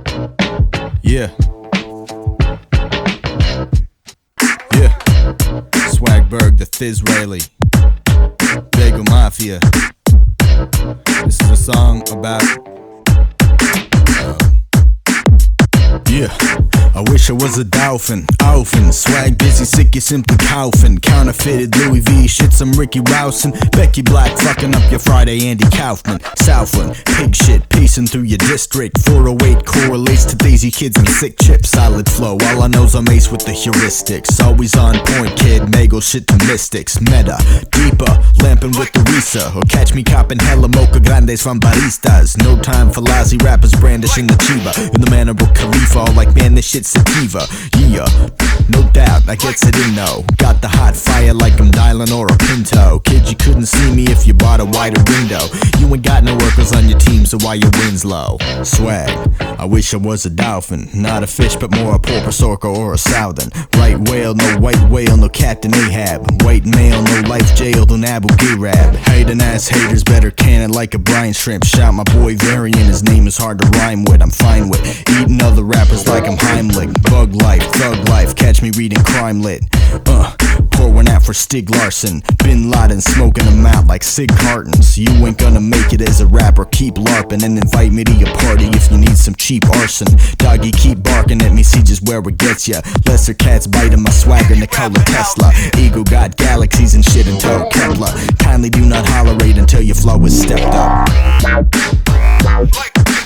Yeah. Yeah. Swagberg, the Thizraeli, Bagel Mafia. This is a song about yeah. I wish I was a dolphin, swag busy, sick, you simply coughin'. Counterfeited Louis V, shit, some Ricky Rousin'. Becky Black fucking up your Friday, Andy Kaufman. Southland, pig shit, pacing through your district. 408 correlates to Daisy Kids and sick chips. Solid flow, all I know's I'm ace with the heuristics. Always on point, kid, Mago shit to mystics. Meta, deeper, lamping with the Risa. Or catch me copping hella mocha grandes from baristas. No time for lousy rappers brandishing the chiba. In the manner of Khalifa, all like man, this shit's sativa. Yeah, no doubt, I gets it in though. Got the hot fire like I'm dialing or a Pinto. Kid, you couldn't see me if you bought a wider window. You ain't got no workers on your team, so why your wind's low? Swag, I wish I was a dolphin. Not a fish, but more a porpoise, orca, or a southern. Right whale, no white whale, no Captain Ahab. White male, no life jail than Abu Ghraib. Hating ass haters better can it like a brine shrimp. Shout my boy Varian, his name is hard to rhyme with. I'm fine with eating other rappers like I'm Heimlich. Bug life, thug life, catch me reading crime lit. Pour one out for Stig Larsson. Bin Laden smoking them out like cig cartons. You ain't gonna make it as a rapper, keep larping. And invite me to your party if you need some cheap arson. Doggy, keep barking at me, see just where it gets ya. Lesser cats biting my swagger, Nikola Tesla. Ego got galaxies and shit in tow, Kepler. Kindly do not hollerate until your flow is stepped up.